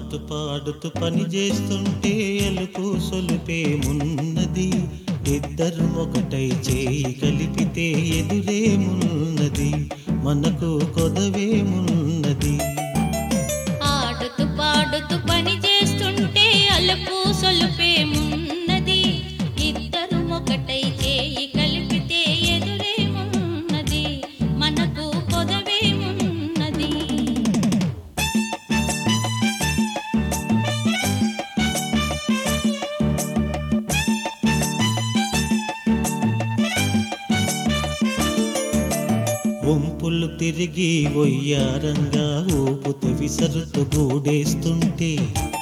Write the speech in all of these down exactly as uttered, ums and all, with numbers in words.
ఆడుతూ పాడుతూ పని చేస్తుంటే ఎలుపు సొలుపేమున్నది, ఇద్దరు ఒకటై చేయి కలిపితే ఎదురేమున్నది, మనకు కొదవేమున్నది. ఆడుతూ పాడుతూ పని చేస్తుంటే అలుపు సొలుపేమున్నది, ఇద్దరు ఒకటై చేయి కలిపితే ఎదురేమున్నది, మనకు కొదవేమున్నది. వంపులు తిరిగి వయ్యారంగా ఊపుతూ విసరుతూ గూడేస్తుంటే,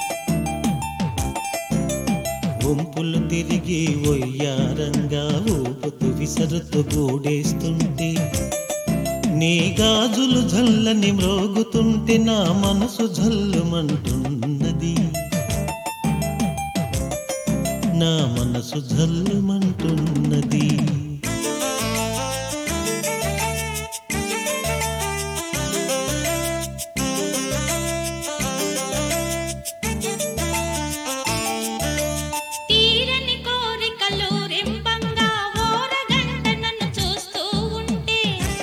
వంపులు తిరిగి వయ్యారంగా ఊపుతూ విసరుతూ గూడేస్తుంటే, నీ గాజులు జల్లని మ్రోగుతుంటే నా మనసు జల్లుమంటున్నది, నా మనసు జల్లుమంటున్నది. తీరని కోరికలు రింపంగా ఓరగంట నన్ను చూస్తూ ఉంటే,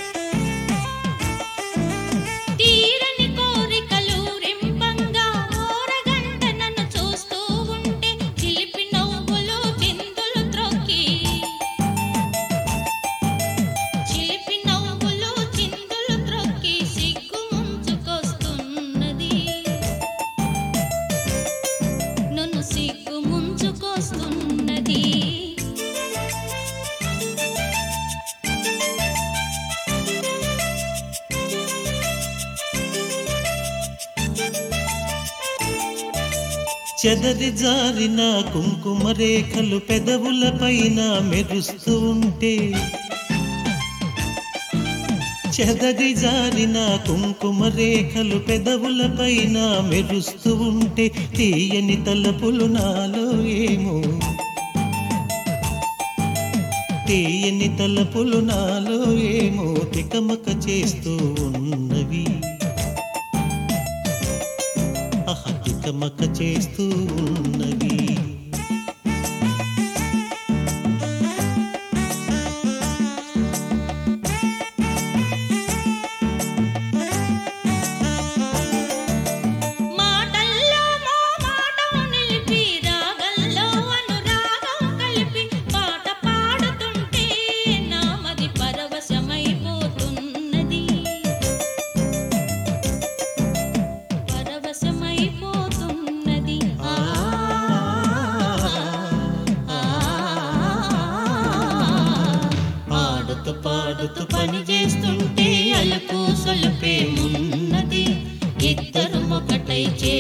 తీరని కోరికలు రింపంగా ఓరగంట నన్ను చూస్తూ ఉంటే, చిలిపి నవ్వులు చిందులు త్రొక్కి, చిలిపి నవ్వులు చిందులు త్రొక్కి సిగ్గు ముంచుకొస్తున్నది, నన్ను సిగ్గు ముంచుకొస్తున్నది. చెదరి జారిన కుంకుమ రేఖలు పెదవులపైన మెరుస్తూ ఉంటే, చెదరి జారిన కుంకుమ రేఖలు పెదవులపైన మెరుస్తూ ఉంటే, తీయని తలపులు నాలో ఏమో, తీయని తలపులు నాలో ఏమో తికమక చేస్తూ ఉన్నవి, ఆహా తికమక చేస్తూ ఉన్నవి. మాటల్లో మో మాటం నిలిపి రాగంలో అనురాగం కలిపి పాట పాడుతుంటే నా మది పరవశమైపోతున్నది, పరవశమైపోతున్నది. ఆ ఆ ఆడుతూ పాడుతూ పని చేస్తుంటే అలుపు సొలుపేమున్నది, ఇద్దరు ఒకటై చే